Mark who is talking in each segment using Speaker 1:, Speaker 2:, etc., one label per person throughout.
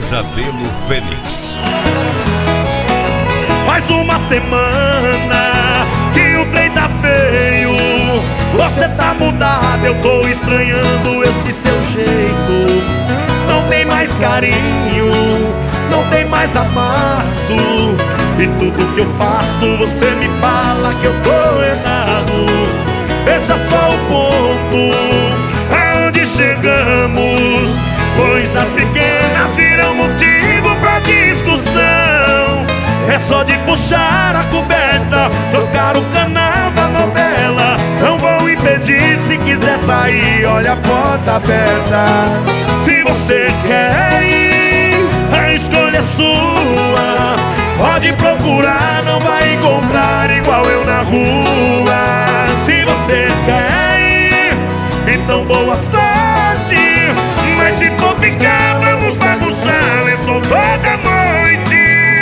Speaker 1: Pesadelo Fênix.
Speaker 2: Faz uma semana que o trem tá feio. Você tá mudado, eu tô estranhando esse seu jeito. Não tem mais carinho, não tem mais amasso. E tudo que eu faço, você me fala que eu tô errado. Veja só o ponto, aonde chegamos. Coisas pequenas viram motivo pra discussão. É só de puxar a coberta, trocar o canal da novela. Não vou impedir, se quiser sair, olha a porta aberta. Se você quer ir, a escolha é sua. Pode procurar, não vai encontrar igual eu na rua. Se você quer ir, então boa sorte. Mas se for ficar, vamos bagunçar lençol toda noite.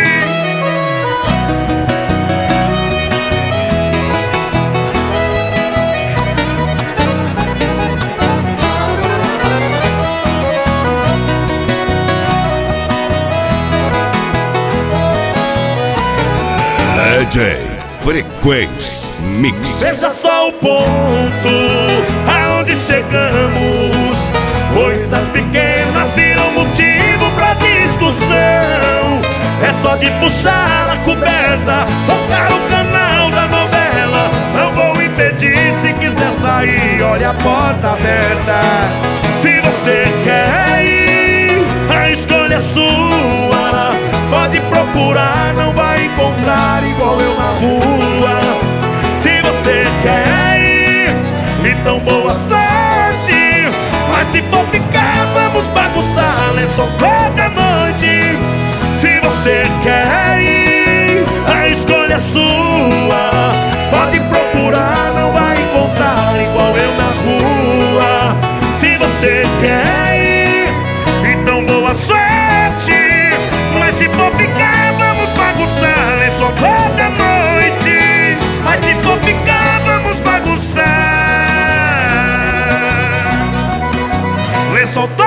Speaker 1: DJ Frequência Mix.
Speaker 2: Veja só o ponto, aonde chegamos. Coisas pequenas viram motivo pra discussão. É só de puxar a coberta, tocar o canal da novela. Não vou impedir, se quiser sair, olha a porta aberta. Se você quer ir, a escolha é sua. Pode procurar, não vai encontrar igual eu na rua. Se você quer ir, então boa sorte. Mas se for ficar, vamos bagunçar lençol toda noite. Se você quer ir, a escolha é sua. Pode procurar, não vai encontrar igual eu na rua. Se você quer ir, então boa sorte. Mas se for ficar, vamos bagunçar lençol toda noite. Mas se for ficar, vamos bagunçar lençol toda noite.